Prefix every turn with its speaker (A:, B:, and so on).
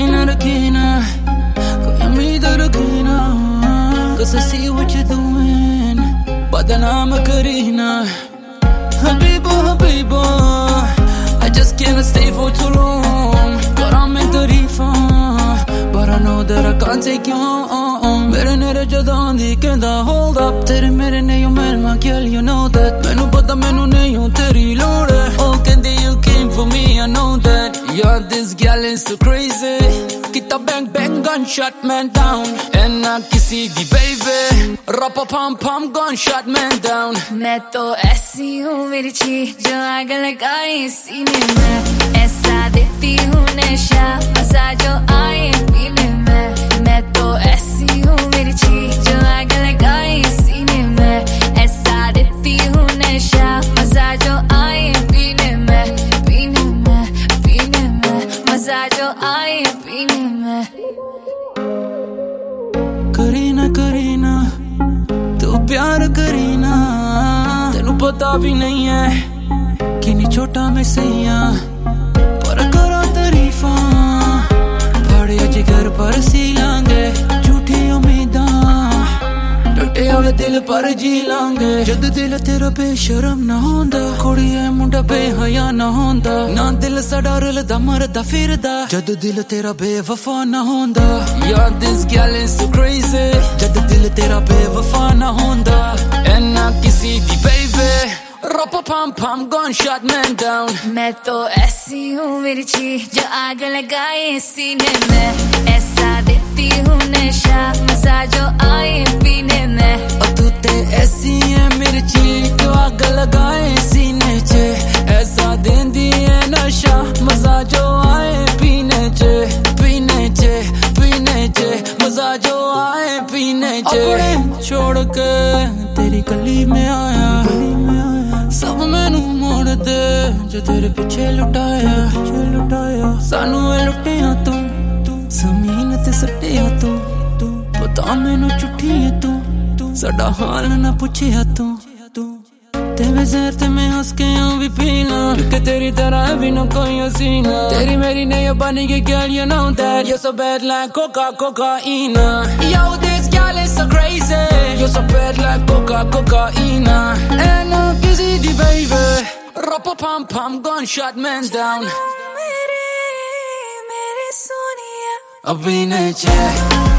A: रखी ना, कोई उम्मीद रखी ना, 'cause I see what you're doing, बदनाम करी ना. Habiba, Habiba, I just can't stay for too long. करा मैं तारीफा, but I know that I can't take you on. मेरे नेरे जदा आंदी कहंदा hold up, तेरे मेरे नहीं हो मिलना girl, you know that. मैनू पता मैनू नहीं हो तेरी लोड़ है. Oh कहंदी you came for me, I know that. Yeah, this girl is so crazy. Kita bang bang gunshot man down, and ना किसी दी baby. Rapa pam pam gunshot man down.
B: मैं तो ऐसी हूँ मिर्ची जो आग लगाए सीने में, ऐसा देती हूँ नशा मजा जो आए पीने में. मैं तो ऐसी हूँ मिर्ची जो आग लगाए सीने में, ऐसा देती हूँ नशा मजा जो आए पीने में, पीने में, पीने में, मजा जो आए पीने में.
A: करीना करीना तू प्यार करीना, तेनू पता भी नहीं है कि नहीं छोटा मैं सैया, पर करो तारीफा बड़े जिगर पर सी लांगे. झूठी उम्मीदां टुटे हुए दिल पर जी लांगे. जद दिल तेरा बेशरम ना होंदा, कुड़ी है मुंडा बेहया ना होंदा, ना दिल साडा रलदा मरदा फिरदा, जद दिल तेरा बेवफा ना होंदा. Yeah, this girl is so crazy, जद दिल तेरा बेवफा ना होंदा, and ना किसी दी baby. Rapa pam pam gunshot man down.
B: मैं तो ऐसी हूँ मिर्ची जो आग लगाए सीने में, ऐसा देती हूँ नशा मजा जो आए पीने में.
A: और तू ते ऐसी है मिर्ची जो आग लगाए सीने चे, ऐसा देंदी है नशा मजा जो आए पीने चे, पीने चे, पीने चे, मजा जो आए पीने चे. अपने छोड़ के तेरी गली में आया, सब मैनू मोड़ दे जो तेरे पीछे लुटाया, सानू लुटिया तू जमीन ते सटिया तू, पता मैनू झूठी है तू, साडा हाल ना पूछिया तू. तेरे ज़हर ते मैं हंस के यूं भी पीना, क्योंकि तेरी तरह भी ना कोई हसीना. तेरी मेरी नहीं बनी के girl, you know that. You're so bad like cocaine. Yo, this girl is so crazy. You're so bad like cocaine. And kissy di baby. Rapa pam pam gunshot man down.
B: मेरे सोनिया
A: अभी नहीं चे